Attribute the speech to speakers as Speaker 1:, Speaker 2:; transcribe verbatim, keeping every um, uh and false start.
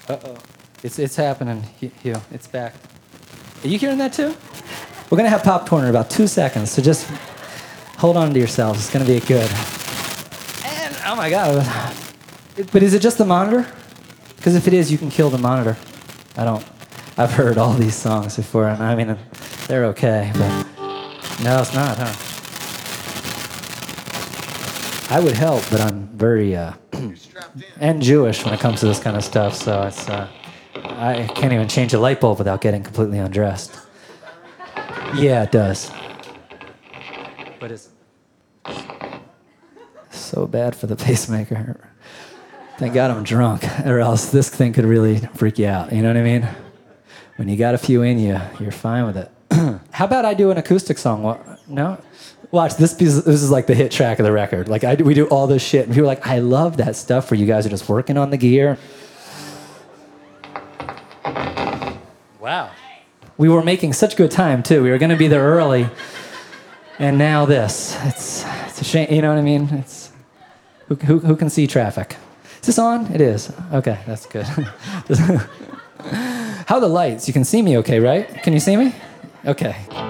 Speaker 1: Uh-oh. It's, it's happening, Hugh. It's back. Are you hearing that too? We're going to have popcorn in about two seconds, so just hold on to yourselves. It's going to be good. And, oh my God. But is it just the monitor? Because if it is, you can kill the monitor. I don't. I've heard all these songs before, and I mean, they're okay, but no, it's not, huh? I would help, but I'm very, uh, and Jewish when it comes to this kind of stuff, so it's, uh, I can't even change a light bulb without getting completely undressed. Yeah, it does. But it's so bad for the pacemaker. Thank God I'm drunk, or else this thing could really freak you out, you know what I mean? When you got a few in you, you're fine with it. How about I do an acoustic song? What? No? Watch, this piece, this is like the hit track of the record. Like, I, we do all this shit, and people are like, I love that stuff where you guys are just working on the gear. Wow. We were making such good time, too. We were going to be there early, and now this. It's, it's a shame, you know what I mean? It's who, who, who can see traffic? Is this on? It is. Okay, that's good. How are the lights? You can see me okay, right? Can you see me? Okay.